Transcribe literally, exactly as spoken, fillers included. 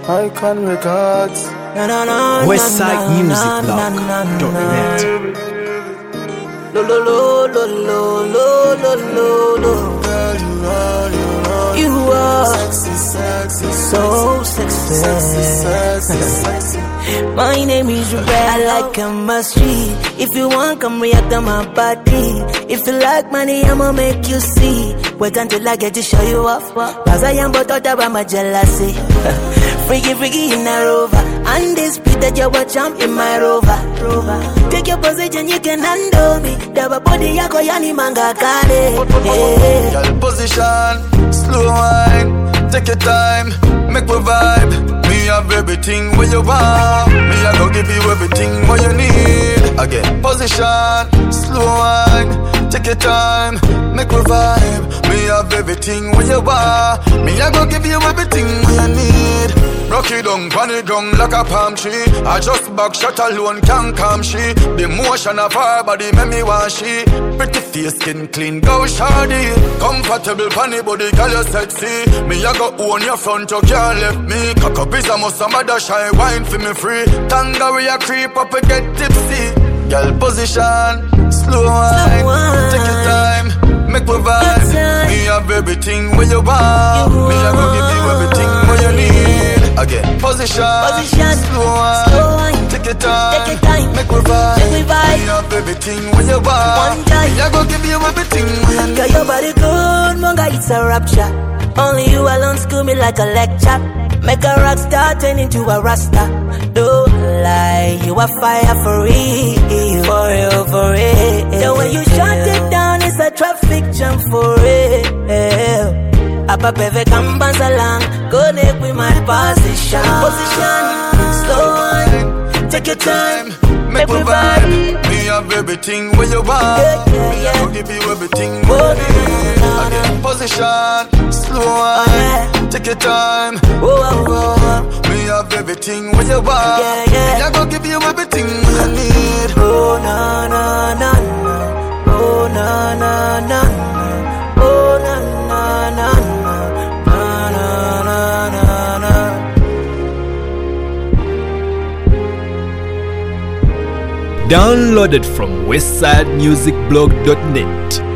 Icon Records. No, no, no, Westside no, Music no, Blog no, no, dot net. Lo, lo, lo, lo, lo, lo, lo, lo, lo. Girl, you are, you are. You are sexy, sexy, so sexy, sexy. sexy, sexy. My name is Rebecca. I like chemistry. If you want, come react to my body. If you like money, I'ma make you see. Wait until I get to show you off. Cause I am but out about my jealousy. Freaky, freaky in a rover. Undisputed, you're a champ in my rover. rover. Take your position, you can handle me. Daba body yako yani manga kare. Yeah. Girl, position, slow wine. Take your time, make me vibe. Me have everything where you want. Me I go give you everything what you need. Again, position, slow wine. Take your time, make me vibe. Me have everything where you want. Me I go give you everything what you need. Rock it down, pan it down like a palm tree. I just back shot alone can't calm she. The motion of her body make me want she. Pretty face, skin clean, go shawty. Comfortable panny body, girl you sexy. Me I go own your front, you can't left me. Cock up is a must, some other shy wine for me free. Tanga we a creep up and get tipsy. Girl position, slow wine. Take your time, make me vibe. Me have everything where you want. Me I go give you everything where you need. Again, position, Position, slow wine. slow wine. Take your time, Take your time. make me vibe. Make me vibe. Me have everything where you want. One time. Me I go give you everything where you need. Girl, your body good, monga, it's a rapture. Only you alone school me like a lecture. Make a rock star turn into a rasta. Don't lie, you are fire for real, for real, for real. The way you shut it down is a traffic jam for real. Up up every campus along, connect with my position. Position, slow on, take your time, Make me vibe. Me have everything where you want. Yeah, yeah, Me yeah. I go give you everything where you need. Again, position, slow Oh, wine. yeah. Take your time. Oh, oh, oh. Me have everything where you want. Yeah, yeah. Me I go give you everything where you need. Oh, na, na, na, na. Oh, na, na, na, na. Oh, na, na, na, na. Na, na, na, na, na. Downloaded from westside music blog dot net.